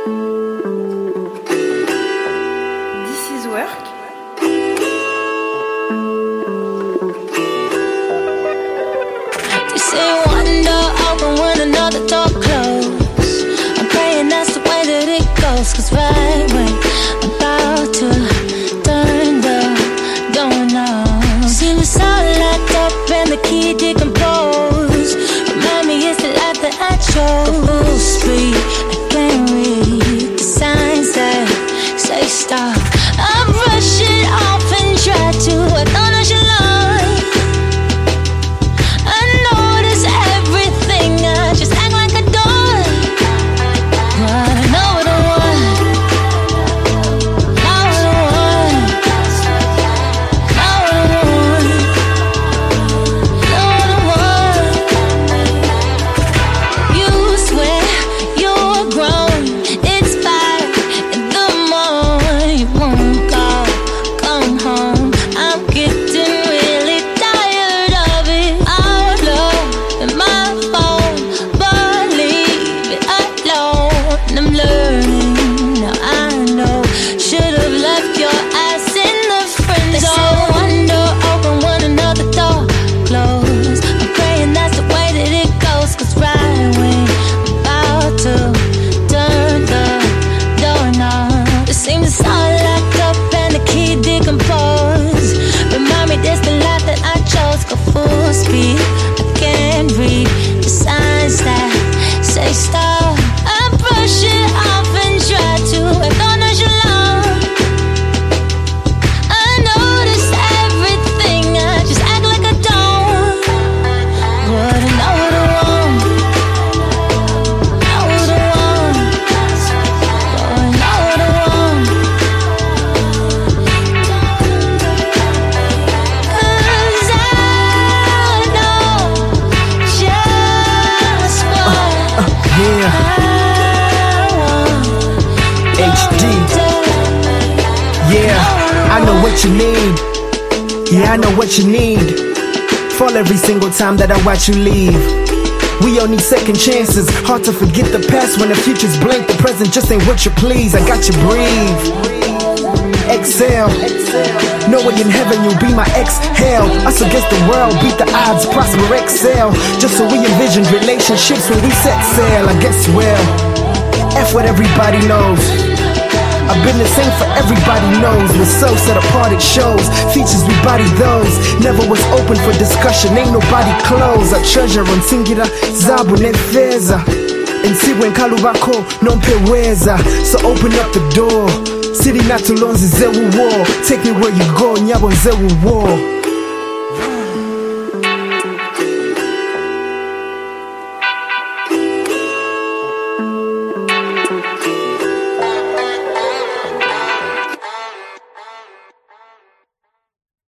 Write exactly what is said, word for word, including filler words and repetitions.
This is work. You say one door open when another door close. I'm praying that's the way that it goes. Cause right when I'm about to turn the doorknob, see it's all locked up and the key decomposed. Remind me it's the life that I chose. Full speed, I can't read the signs that say stop. I brush it off and try to acknowledge your line. I notice everything, I just act like I don't. But I know what I want. Know what I want. Know what I want. Know what I want. You swear you're grown. It's five in the morning. You won't go, come home. I'm getting really tired of it. Our love and my phone, but leave it alone. I'm learning, now I know. Should've left your ass in the friend zone. They say one door open when another door close. I'm praying that's the way that it goes. Cause right when I'm about to turn the doorknob, it seems it's all locked up and the key decomposed. Remind me this the life that I chose. Go full speed, I can't read the signs that say stop. I brush it off and try to acknowledge your love. I notice everything, I just act like I don't. But I know what I want. Know what I want. But I know what I want. Cause I know just what Yeah, I want. H D. Yeah, I know what you need. Yeah, I know what you need. Fall every single time that I watch you leave. We all need second chances. Hard to forget the past when the future's blank. The present just ain't what you please. I got you, breathe. Exhale. Knowing in heaven you'll be my exhale. Us against the world, beat the odds, prosper, excel. Just so we envisioned relationships when we set sail. I guess well, F what everybody knows. I've been the same for everybody knows. We're so set apart it shows. Features we body those. Never was open for discussion, ain't nobody close. I treasure on singular zabu nefeza. And see when kalubako nompeweza. So open up the door. City not too long zewu war. Take me where you go, nyabo zewu war.